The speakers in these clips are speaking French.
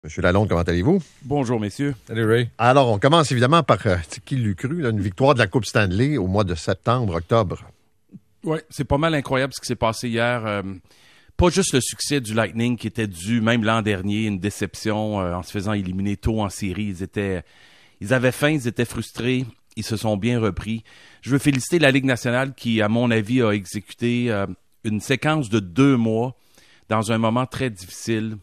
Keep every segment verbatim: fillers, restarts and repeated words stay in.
Monsieur Lalonde, comment allez-vous? Bonjour, messieurs. Salut, Ray. Alors, on commence évidemment par, euh, qui l'eût cru, là, une victoire de la Coupe Stanley au mois de septembre, octobre. Oui, c'est pas mal incroyable ce qui s'est passé hier. Euh, pas juste le succès du Lightning qui était dû, même l'an dernier, une déception euh, en se faisant éliminer tôt en série. Ils étaient, ils avaient faim, ils étaient frustrés, ils se sont bien repris. Je veux féliciter la Ligue nationale qui, à mon avis, a exécuté euh, une séquence de deux mois dans un moment très difficile,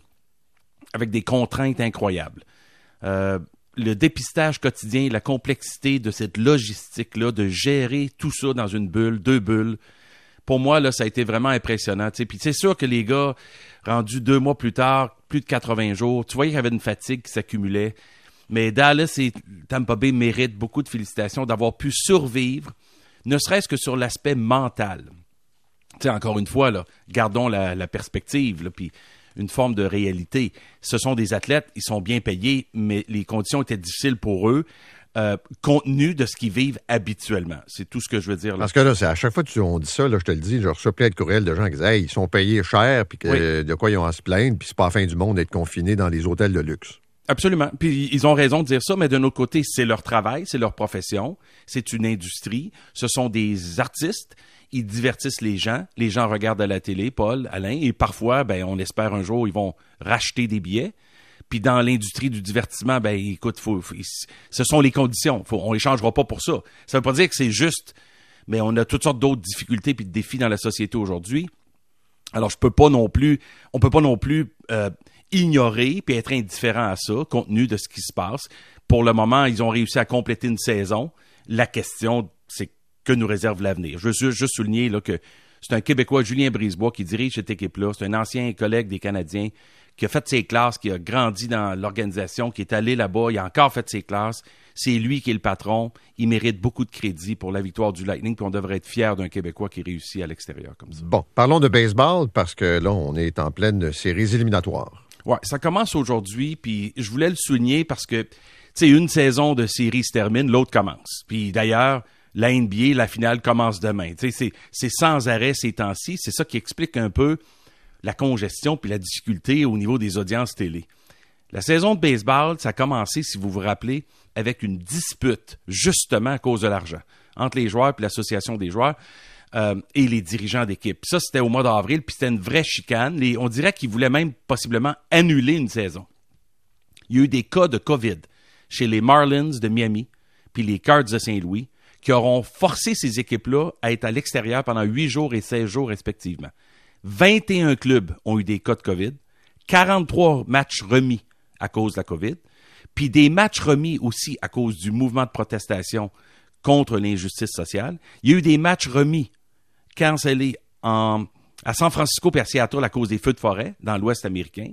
avec des contraintes incroyables. Euh, le dépistage quotidien, la complexité de cette logistique-là, de gérer tout ça dans une bulle, deux bulles, pour moi, là, ça a été vraiment impressionnant. T'sais. Puis c'est sûr que les gars, rendus deux mois plus tard, plus de quatre-vingts jours, tu voyais qu'il y avait une fatigue qui s'accumulait. Mais Dallas et Tampa Bay méritent beaucoup de félicitations d'avoir pu survivre, ne serait-ce que sur l'aspect mental. T'sais, encore une fois, là, gardons la, la perspective, là, puis une forme de réalité. Ce sont des athlètes, ils sont bien payés, mais les conditions étaient difficiles pour eux, euh, compte tenu de ce qu'ils vivent habituellement. C'est tout ce que je veux dire là. Parce que là, c'est à chaque fois que on dit ça, là, je te le dis, je reçois plein de courriels de gens qui disent hey, ils sont payés cher, puis que, oui. de quoi ils ont à se plaindre, puis c'est pas la fin du monde d'être confinés dans les hôtels de luxe. Absolument. Puis ils ont raison de dire ça, mais d'un autre côté, c'est leur travail, c'est leur profession, c'est une industrie, ce sont des artistes. Ils divertissent les gens. Les gens regardent à la télé, Paul, Alain, et parfois, ben, on espère un jour, ils vont racheter des billets. Puis dans l'industrie du divertissement, ben, écoute, faut, faut, ce sont les conditions. Faut, on les changera pas pour ça. Ça veut pas dire que c'est juste, mais on a toutes sortes d'autres difficultés puis de défis dans la société aujourd'hui. Alors, je peux pas non plus, on peut pas non plus euh, ignorer puis être indifférent à ça, compte tenu de ce qui se passe. Pour le moment, ils ont réussi à compléter une saison. La question, c'est que nous réserve l'avenir. Je veux juste souligner là, que c'est un Québécois, Julien Brisebois, qui dirige cette équipe-là. C'est un ancien collègue des Canadiens qui a fait ses classes, qui a grandi dans l'organisation, qui est allé là-bas, il a encore fait ses classes. C'est lui qui est le patron. Il mérite beaucoup de crédit pour la victoire du Lightning, puis on devrait être fiers d'un Québécois qui réussit à l'extérieur comme ça. Bon, parlons de baseball, parce que là, on est en pleine séries éliminatoires. Oui, ça commence aujourd'hui, puis je voulais le souligner parce que, tu sais, une saison de séries se termine, l'autre commence. Puis d'ailleurs, la N B A, la finale commence demain. Tu sais, c'est, c'est sans arrêt ces temps-ci. C'est ça qui explique un peu la congestion puis la difficulté au niveau des audiences télé. La saison de baseball, ça a commencé, si vous vous rappelez, avec une dispute, justement à cause de l'argent, entre les joueurs puis l'association des joueurs euh, et les dirigeants d'équipe. Ça, c'était au mois d'avril, puis c'était une vraie chicane. Les, on dirait qu'ils voulaient même possiblement annuler une saison. Il y a eu des cas de COVID chez les Marlins de Miami puis les Cards de Saint-Louis, qui auront forcé ces équipes-là à être à l'extérieur pendant huit jours et seize jours respectivement. vingt et un clubs ont eu des cas de COVID, quarante-trois matchs remis à cause de la COVID, puis des matchs remis aussi à cause du mouvement de protestation contre l'injustice sociale. Il y a eu des matchs remis, cancellés en, à San Francisco et à Seattle à cause des feux de forêt dans l'Ouest américain.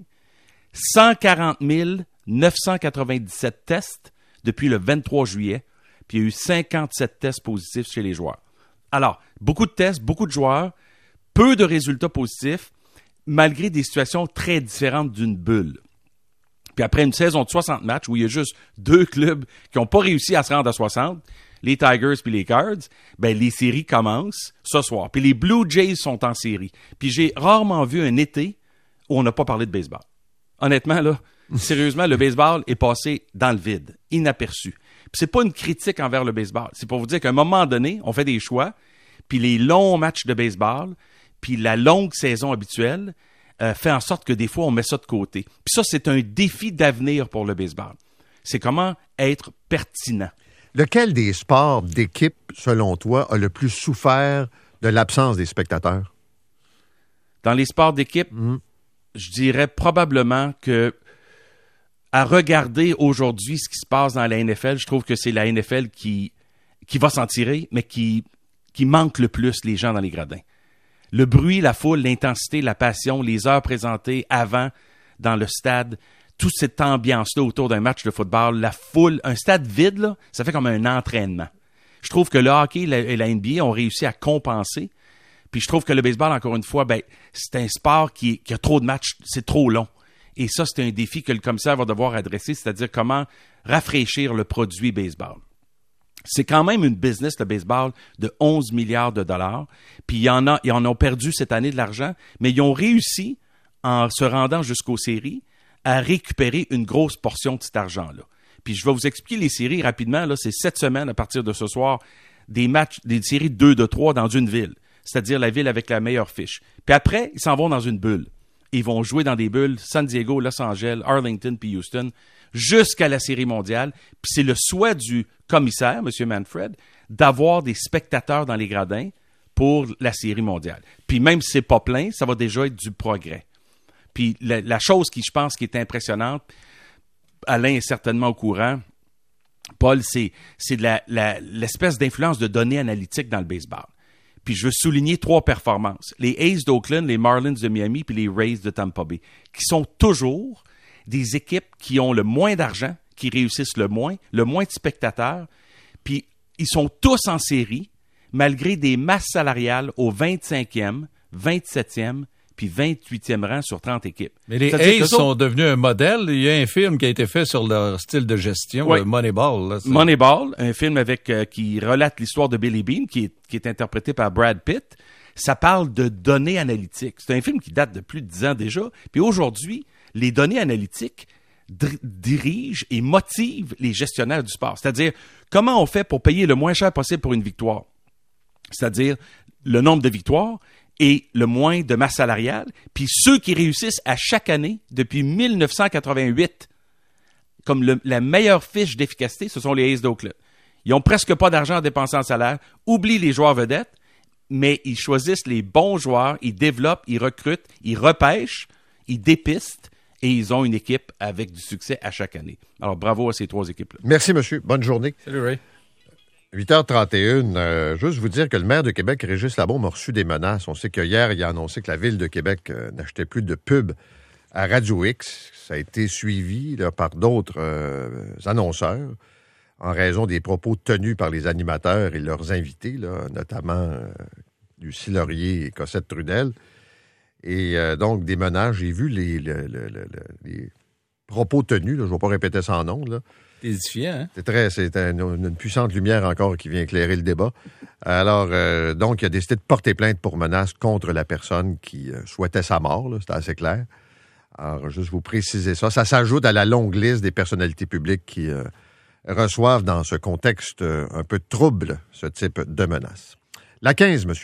cent quarante mille neuf cent quatre-vingt-dix-sept tests depuis le vingt-trois juillet. Puis il y a eu cinquante-sept tests positifs chez les joueurs. Alors, beaucoup de tests, beaucoup de joueurs, peu de résultats positifs, malgré des situations très différentes d'une bulle. Puis après une saison de soixante matchs, où il y a juste deux clubs qui n'ont pas réussi à se rendre à soixante, les Tigers puis les Cards, ben les séries commencent ce soir. Puis les Blue Jays sont en série. Puis j'ai rarement vu un été où on n'a pas parlé de baseball. Honnêtement, là, sérieusement, le baseball est passé dans le vide, inaperçu. Puis c'est pas une critique envers le baseball. C'est pour vous dire qu'à un moment donné, on fait des choix, puis les longs matchs de baseball, puis la longue saison habituelle, euh, fait en sorte que des fois, on met ça de côté. Puis ça, c'est un défi d'avenir pour le baseball. C'est comment être pertinent. Lequel des sports d'équipe, selon toi, a le plus souffert de l'absence des spectateurs? Dans les sports d'équipe, mmh. je dirais probablement que à regarder aujourd'hui ce qui se passe dans la N F L, je trouve que c'est la N F L qui, qui va s'en tirer, mais qui, qui manque le plus les gens dans les gradins. Le bruit, la foule, l'intensité, la passion, les heures présentées avant dans le stade, toute cette ambiance-là autour d'un match de football, la foule, un stade vide, là, ça fait comme un entraînement. Je trouve que le hockey et la, et la N B A ont réussi à compenser. Puis je trouve que le baseball, encore une fois, ben, c'est un sport qui, qui a trop de matchs, c'est trop long. Et ça, c'est un défi que le commissaire va devoir adresser, c'est-à-dire comment rafraîchir le produit baseball. C'est quand même une business, le baseball, de onze milliards de dollars. Puis il y en a, ils en ont perdu cette année de l'argent, mais ils ont réussi, en se rendant jusqu'aux séries, à récupérer une grosse portion de cet argent-là. Puis je vais vous expliquer les séries rapidement. Là, c'est cette semaine, à partir de ce soir, des matchs, des séries deux de trois dans une ville, c'est-à-dire la ville avec la meilleure fiche. Puis après, ils s'en vont dans une bulle. Ils vont jouer dans des bulles, San Diego, Los Angeles, Arlington puis Houston, jusqu'à la Série mondiale. Puis c'est le souhait du commissaire, M. Manfred, d'avoir des spectateurs dans les gradins pour la Série mondiale. Puis même si c'est pas plein, ça va déjà être du progrès. Puis la, la chose qui, je pense, qui est impressionnante, Alain est certainement au courant, Paul, c'est, c'est de la, la, l'espèce d'influence de données analytiques dans le baseball. Puis je veux souligner trois performances. Les A's d'Oakland, les Marlins de Miami, puis les Rays de Tampa Bay, qui sont toujours des équipes qui ont le moins d'argent, qui réussissent le moins, le moins de spectateurs, puis ils sont tous en série, malgré des masses salariales au vingt-cinquième, vingt-septième, puis vingt-huitième rang sur trente équipes. Mais les A's sont devenus un modèle. Il y a un film qui a été fait sur leur style de gestion, oui. Moneyball. Là, Moneyball, un film avec euh, qui relate l'histoire de Billy Beane, qui est, qui est interprété par Brad Pitt. Ça parle de données analytiques. C'est un film qui date de plus de dix ans déjà. Puis aujourd'hui, les données analytiques dr- dirigent et motivent les gestionnaires du sport. C'est-à-dire, comment on fait pour payer le moins cher possible pour une victoire? C'est-à-dire, le nombre de victoires et le moins de masse salariale. Puis ceux qui réussissent à chaque année, depuis dix-neuf cent quatre-vingt-huit, comme le, la meilleure fiche d'efficacité, ce sont les A's d'Oakland. Ils n'ont presque pas d'argent à dépenser en salaire, oublient les joueurs vedettes, mais ils choisissent les bons joueurs, ils développent, ils recrutent, ils repêchent, ils dépistent, et ils ont une équipe avec du succès à chaque année. Alors, bravo à ces trois équipes-là. Merci, monsieur. Bonne journée. Salut, Ray. huit heures trente et une, euh, juste vous dire que le maire de Québec, Régis Labaume, a reçu des menaces. On sait qu'hier, il a annoncé que la Ville de Québec euh, n'achetait plus de pubs à Radio X. Ça a été suivi là, par d'autres euh, annonceurs en raison des propos tenus par les animateurs et leurs invités, là, notamment euh, Lucie Laurier et Cossette Trudel. Et euh, donc, des menaces. J'ai vu les, les, les, les, les propos tenus. Là, je ne vais pas répéter ça en ondes, là. C'est édifiant, hein? C'est très, c'est une, une puissante lumière encore qui vient éclairer le débat. Alors, euh, donc, il a décidé de porter plainte pour menace contre la personne qui euh, souhaitait sa mort, là, c'était assez clair. Alors, juste vous préciser ça. Ça s'ajoute à la longue liste des personnalités publiques qui euh, reçoivent dans ce contexte euh, un peu trouble ce type de menace. La quinze, monsieur.